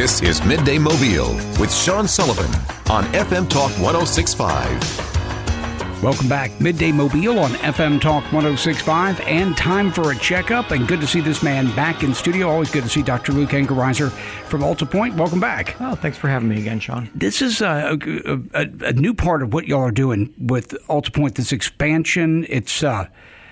This is Midday Mobile with Sean Sullivan on FM Talk 106.5. Welcome back. Midday Mobile on FM Talk 106.5, and time for a checkup. And good to see this man back in studio. Always good to see Dr. Luke Engerreiser from UltiPoint. Welcome back. Oh, thanks for having me again, Sean. This is a new part of what y'all are doing with UltiPoint. This expansion. It's a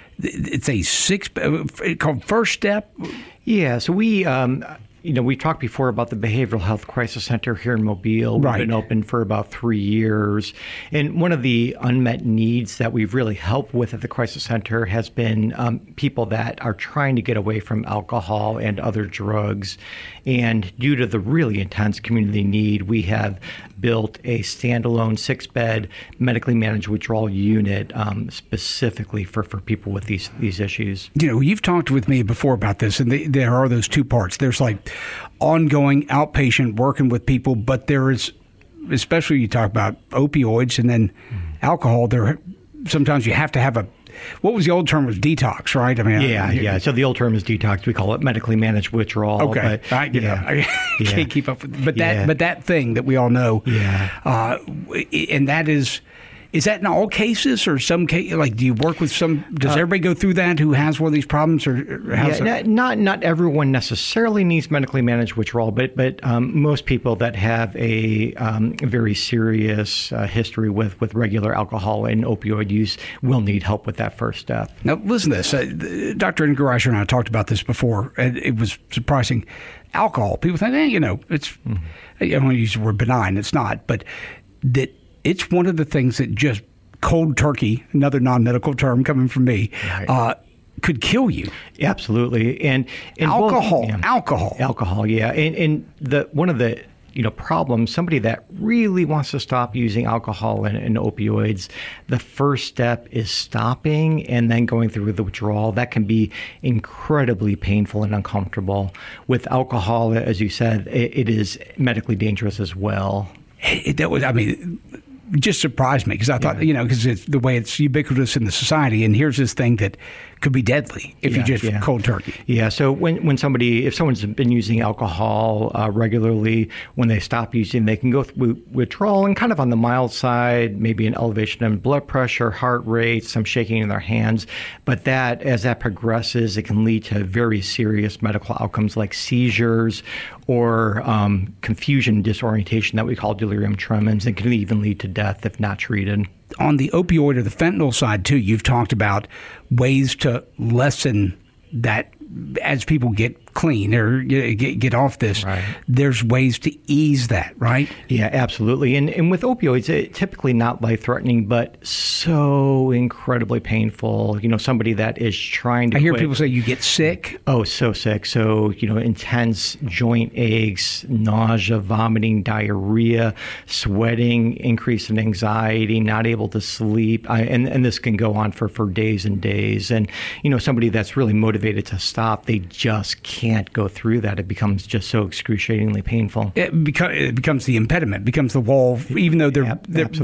called First Step. Yeah. So we talked before about the Behavioral Health Crisis Center here in Mobile. Right. We've been open for about 3 years. And one of the unmet needs that we've really helped with at the Crisis Center has been people that are trying to get away from alcohol and other drugs. And due to the really intense community need, we have built a standalone 6-bed medically managed withdrawal unit specifically for people with these issues. You know, you've talked with me before about this, and there are those two parts. There's like ongoing outpatient working with people, but there is, especially you talk about opioids and then alcohol, there sometimes you have to have what was the old term? Was detox, right? I mean, yeah. So the old term is detox. We call it medically managed withdrawal. Okay, but, I can't keep up with, but that thing that we all know, and that is that in all cases or some case? Like, do you work with some? Does everybody go through that who has one of these problems, or how's it? Not everyone necessarily needs medically managed withdrawal, but most people that have a very serious history with regular alcohol and opioid use will need help with that first step. Now, listen to this. Dr. Engerreiser and I talked about this before, and it was surprising. Alcohol, people think, it's. I don't want to use the word benign. It's not, but that. It's one of the things that just cold turkey, another non-medical term coming from me, could kill you. Absolutely. And alcohol. Yeah. And one of the problems, somebody that really wants to stop using alcohol and opioids, the first step is stopping and then going through the withdrawal. That can be incredibly painful and uncomfortable. With alcohol, as you said, it is medically dangerous as well. Just surprised me because I thought, because it's the way it's ubiquitous in the society, and here's this thing that could be deadly if you just cold turkey. Yeah. So if someone's been using alcohol regularly, when they stop using, they can go through withdrawal and kind of on the mild side, maybe an elevation in blood pressure, heart rate, some shaking in their hands. But as that progresses, it can lead to very serious medical outcomes like seizures or confusion, disorientation that we call delirium tremens, and can even lead to death if not treated. On the opioid or the fentanyl side, too, you've talked about ways to lessen that as people get clean or get off this. Right. There's ways to ease that, right? Yeah, absolutely. And with opioids, it's typically not life-threatening, but so incredibly painful. Somebody that is trying to I hear quit. people say you get sick. Oh, so sick. So, intense joint aches, nausea, vomiting, diarrhea, sweating, increase in anxiety, not able to sleep. And this can go on for days and days. And, somebody that's really motivated to stop, they just can't go through that. It becomes just so excruciatingly painful. It becomes the impediment, becomes the wall, even though their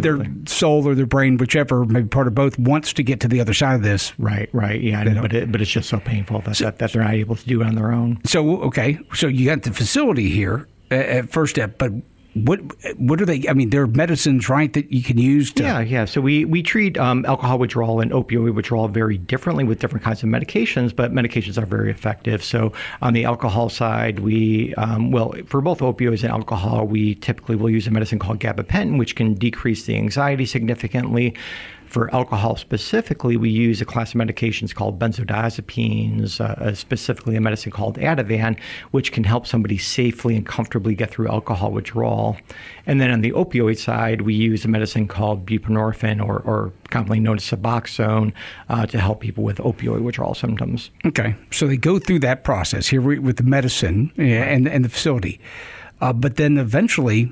soul or their brain, whichever, maybe part of both, wants to get to the other side of this. Right, yeah. But it's just so painful that they're not able to do it on their own. So you got the facility here at First Step, but what are they? I mean, there are medicines, right, that you can use to... Yeah. So we treat alcohol withdrawal and opioid withdrawal very differently with different kinds of medications, but medications are very effective. So on the alcohol side, we, for both opioids and alcohol, we typically will use a medicine called gabapentin, which can decrease the anxiety significantly. For alcohol specifically, we use a class of medications called benzodiazepines, specifically a medicine called Ativan, which can help somebody safely and comfortably get through alcohol withdrawal. And then on the opioid side, we use a medicine called buprenorphine, or commonly known as Suboxone, to help people with opioid withdrawal symptoms. Okay, so they go through that process here with the medicine and the facility, but then eventually...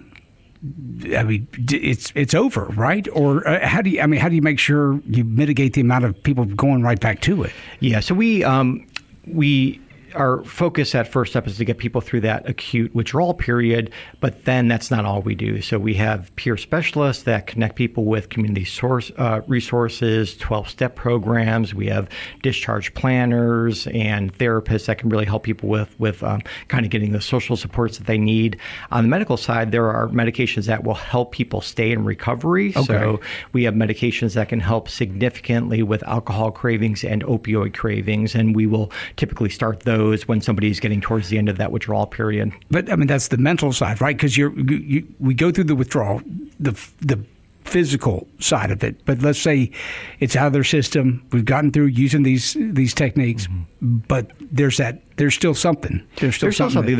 it's over, right? Or how do you make sure you mitigate the amount of people going right back to it? Yeah, so we our focus at First Step is to get people through that acute withdrawal period, but then that's not all we do. So we have peer specialists that connect people with community resources, 12-step programs. We have discharge planners and therapists that can really help people with kind of getting the social supports that they need. On the medical side, there are medications that will help people stay in recovery. Okay. So we have medications that can help significantly with alcohol cravings and opioid cravings, and we will typically start those when somebody's getting towards the end of that withdrawal period. But I mean, that's the mental side, right? Because we go through the withdrawal, the physical side of it. But let's say it's out of their system. We've gotten through using these techniques, but there's still something. There's still something.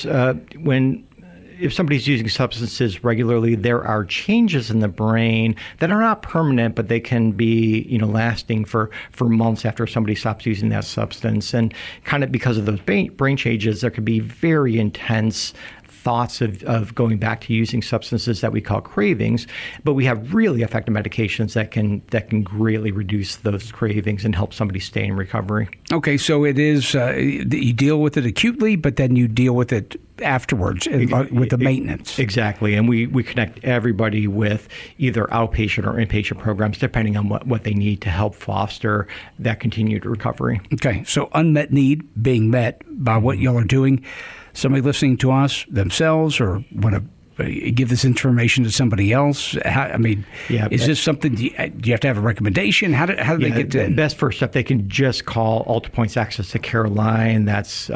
If somebody's using substances regularly, there are changes in the brain that are not permanent, but they can be, lasting for months after somebody stops using that substance. And kind of because of those brain changes, there could be very intense thoughts of going back to using substances that we call cravings, but we have really effective medications that can greatly reduce those cravings and help somebody stay in recovery. Okay, so it is you deal with it acutely, but then you deal with it afterwards with the maintenance. Exactly, and we connect everybody with either outpatient or inpatient programs, depending on what they need to help foster that continued recovery. Okay, so unmet need being met by what y'all are doing. Somebody listening to us themselves or want to give this information to somebody else? Is this something, do you have to have a recommendation? How do they get to it? The best first step, they can just call AltaPoints Access to Care line. That's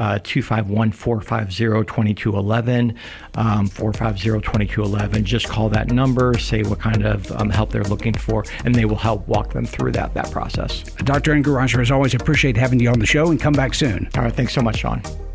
251-450-2211, 450-2211. Just call that number, say what kind of help they're looking for, and they will help walk them through that process. Dr. Angarajar, as always, appreciate having you on the show, and come back soon. All right, thanks so much, Sean.